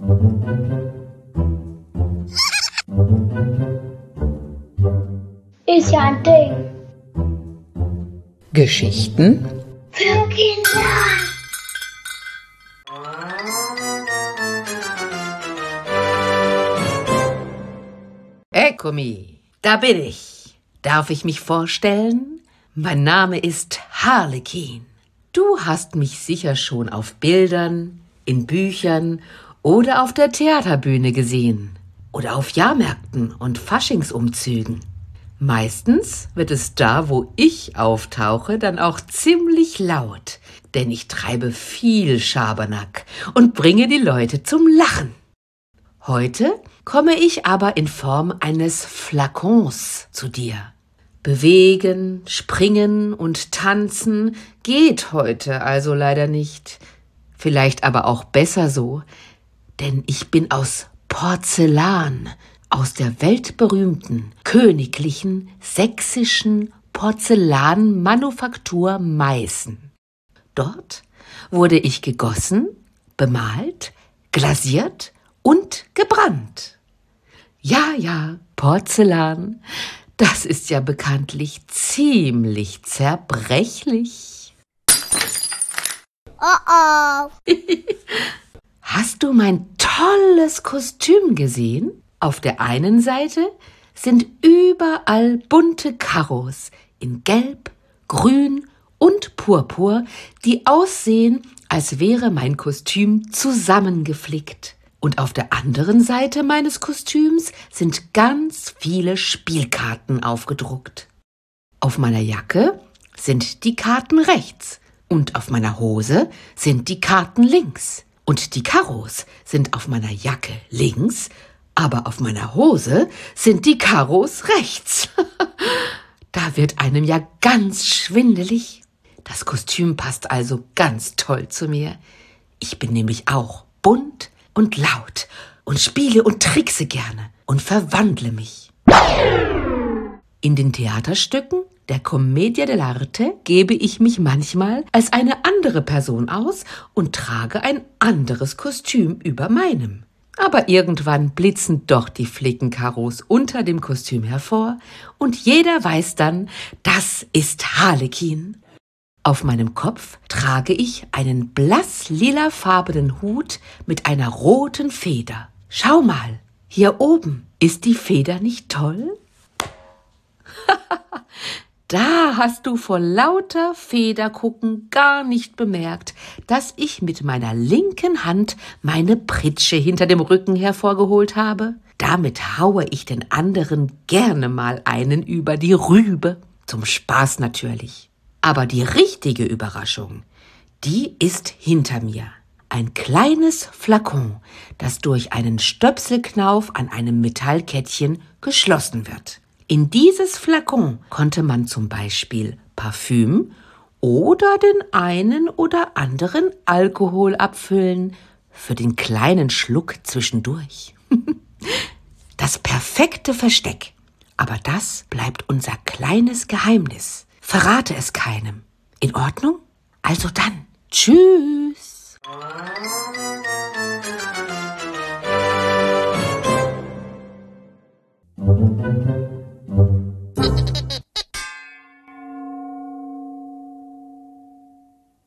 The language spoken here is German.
Ist ja ein Ding. Geschichten Für Kinder. Ekomi, da bin ich. Darf ich mich vorstellen? Mein Name ist Harlekin. Du hast mich sicher schon auf Bildern, in Büchern oder auf der Theaterbühne gesehen. Oder auf Jahrmärkten und Faschingsumzügen. Meistens wird es da, wo ich auftauche, dann auch ziemlich laut. Denn ich treibe viel Schabernack und bringe die Leute zum Lachen. Heute komme ich aber in Form eines Flakons zu dir. Bewegen, springen und tanzen geht heute also leider nicht. Vielleicht aber auch besser so, denn ich bin aus Porzellan, aus der weltberühmten, königlichen, sächsischen Porzellanmanufaktur Meißen. Dort wurde ich gegossen, bemalt, glasiert und gebrannt. Ja, Porzellan, das ist ja bekanntlich ziemlich zerbrechlich. Oh. Hast du mein tolles Kostüm gesehen? Auf der einen Seite sind überall bunte Karos in Gelb, Grün und Purpur, die aussehen, als wäre mein Kostüm zusammengeflickt. Und auf der anderen Seite meines Kostüms sind ganz viele Spielkarten aufgedruckt. Auf meiner Jacke sind die Karten rechts und auf meiner Hose sind die Karten links. Und die Karos sind auf meiner Jacke links, aber auf meiner Hose sind die Karos rechts. Da wird einem ja ganz schwindelig. Das Kostüm passt also ganz toll zu mir. Ich bin nämlich auch bunt und laut und spiele und trickse gerne und verwandle mich. In den Theaterstücken der Commedia dell'arte gebe ich mich manchmal als eine andere Person aus und trage ein anderes Kostüm über meinem. Aber irgendwann blitzen doch die Flickenkaros unter dem Kostüm hervor und jeder weiß dann, das ist Harlekin. Auf meinem Kopf trage ich einen blass-lilafarbenen Hut mit einer roten Feder. Schau mal, hier oben, ist die Feder nicht toll? Da hast du vor lauter Federgucken gar nicht bemerkt, dass ich mit meiner linken Hand meine Pritsche hinter dem Rücken hervorgeholt habe. Damit haue ich den anderen gerne mal einen über die Rübe. Zum Spaß natürlich. Aber die richtige Überraschung, die ist hinter mir. Ein kleines Flakon, das durch einen Stöpselknauf an einem Metallkettchen geschlossen wird. In dieses Flakon konnte man zum Beispiel Parfüm oder den einen oder anderen Alkohol abfüllen für den kleinen Schluck zwischendurch. Das perfekte Versteck. Aber das bleibt unser kleines Geheimnis. Verrate es keinem. In Ordnung? Also dann, tschüss.